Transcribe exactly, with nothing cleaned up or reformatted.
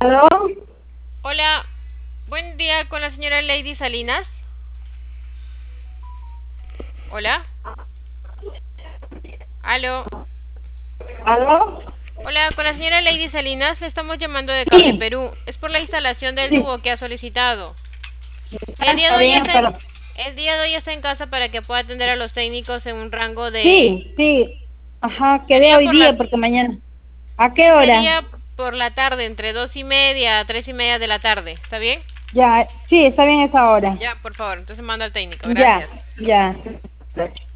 ¿Aló? Hola, buen día con la señora Lady Salinas. Hola, aló. ¿Aló? Hola, con la señora Lady Salinas le estamos llamando de Cable Sí, Perú. Es por la instalación del sí. dúo que ha solicitado. Ah, El día de está hoy bien, está en, pero... el día de hoy está en casa para que pueda atender a los técnicos en un rango de... Sí, sí. Ajá, quedé Sería hoy por la, día porque mañana. ¿A qué hora? sería por la tarde, entre dos y media a tres y media de la tarde. ¿Está bien? Ya, sí, está bien esa hora. Ya, por favor. Entonces manda al técnico. Ya, Gracias. ya.